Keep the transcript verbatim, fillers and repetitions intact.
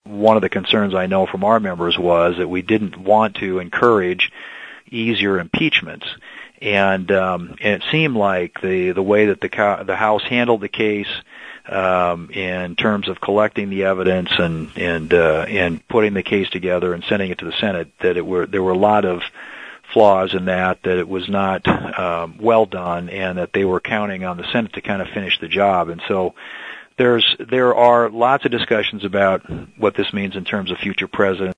one of the concerns I know from our members was that we didn't want to encourage easier impeachments. And, um, and it seemed like the, the way that the, the House handled the case, um, in terms of collecting the evidence and, and, uh, and putting the case together and sending it to the Senate, that it were, there were a lot of flaws in that, that it was not, um, well done, and that they were counting on the Senate to kind of finish the job. And so there's, there are lots of discussions about what this means in terms of future presidents.